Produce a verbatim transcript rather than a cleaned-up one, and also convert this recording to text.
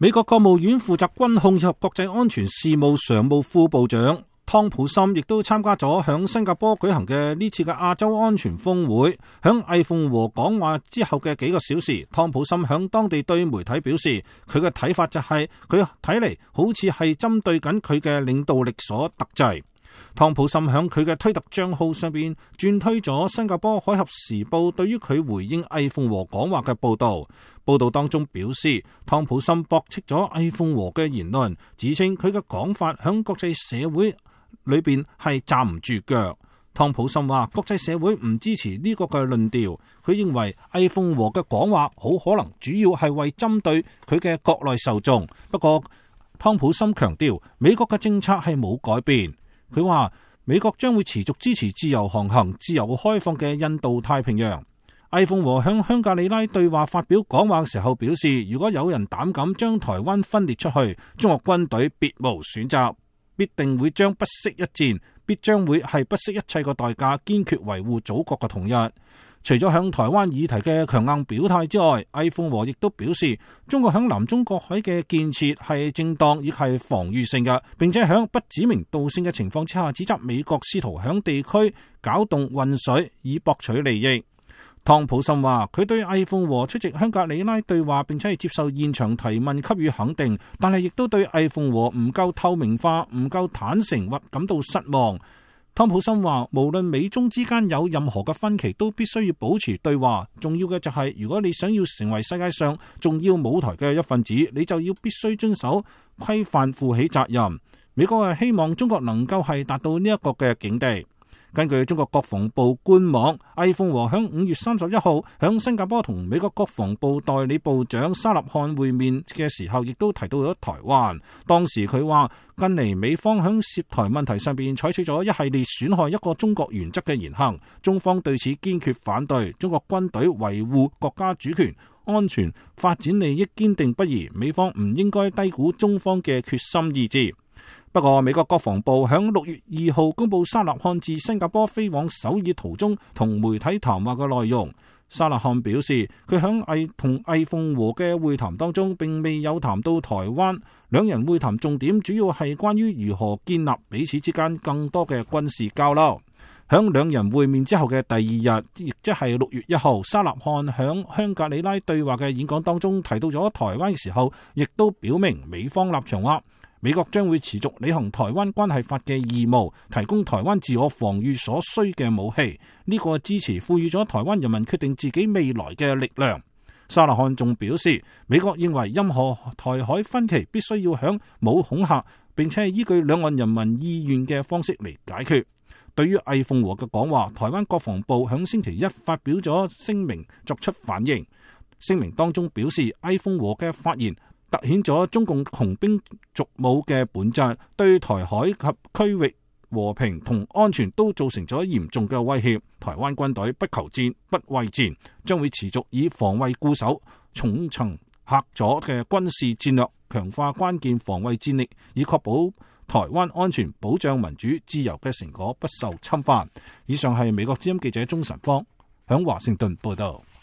美國國務院負責軍控以及國際安全事務常務副部長湯普森亦都參加咗響新加坡舉行嘅呢次嘅亞洲安全峰會。響魏鳳和講話之後嘅幾個小時，湯普森響當地對媒體表示，佢嘅睇法就係佢睇嚟好似係針對緊佢嘅領導力所特製。湯普森響佢嘅推特賬號上邊轉推咗新加坡海峽時報對於佢回應魏鳳和講話嘅報道。報道當中表示，湯普森駁斥咗魏鳳和嘅言論，指稱佢嘅講法響國際社會裏邊係站唔住腳。湯普森話國際社會唔支持呢個嘅論調，佢認為魏鳳和嘅講話好可能主要係為針對佢嘅國內受眾。不過湯普森強調美國嘅政策係冇改變。佢話美國將會持續支持自由航行、自由開放嘅印度太平洋。魏鳳和向香格里拉對話發表講話嘅時候表示，如果有人膽敢將台灣分裂出去，中國軍隊別無選擇，必定會將不惜一戰，必將會係不惜一切嘅代價，堅決維護祖國嘅統一。除咗向台灣議題嘅強硬表態之外，魏鳳和亦都表示，中國響南中國海嘅建設係正當，亦係防禦性嘅，並且響不指名道姓嘅情況之下，指責美國試圖響地區攪動混水以博取利益。湯普森話佢對魏鳳和出席香格里拉對話並且係接受現場提問給予肯定，但係亦都對魏鳳和唔夠透明化、唔夠坦誠或感到失望。湯普森話無論美中之間有任何嘅分歧，都必須要保持對話。重要嘅就係、是、如果你想要成為世界上重要舞台嘅一份子，你就要必須遵守規範，負起責任。美國係希望中國能夠係達到呢一個嘅境地。根據中國國防部官網，魏鳳和響五月三十一號響新加坡同美國國防部代理部長沙納漢會面嘅時候，亦都提到咗台灣。當時佢話，近嚟美方響涉台問題上邊採取咗一系列損害一個中國原則嘅言行，中方對此堅決反對。中國軍隊維護國家主權、安全、發展利益堅定不移，美方唔應該低估中方嘅決心意志。不過，美國國防部響六月二號公布沙納漢自新加坡飛往首爾途中同媒體談話嘅內容。沙納漢表示，佢響魏同魏鳳和嘅會談當中，並未有談到台灣。兩人會談重點主要係關於如何建立彼此之間更多嘅軍事交流。響兩人會面之後嘅第二日，亦即係六月一號，沙納漢響香格里拉對話嘅演講當中提到咗台灣嘅時候，亦都表明美方立場話，美國將會持續履行台灣關係法嘅義務，提供台灣自我防禦所需嘅武器。呢、這個支持賦予咗台灣人民決定自己未來嘅力量。沙納漢仲表示，美國認為任何台海分歧必須要響冇恐嚇，並且係依據兩岸人民意願嘅方式嚟解決。對於魏鳳和嘅講話，台灣國防部響星期一發表咗聲明作出反應。聲明當中表示，魏鳳和嘅發言凸顯咗中共窮兵黷武嘅本質，對台海及區域和平同安全都造成咗嚴重嘅威脅。台灣軍隊不求戰、不畏戰，將會持續以防衛固守、重層嚇阻嘅軍事戰略，強化關鍵防衛戰力，以確保台灣安全、保障民主自由嘅成果不受侵犯。以上係美國之音記者鍾晨芳響華盛頓報道。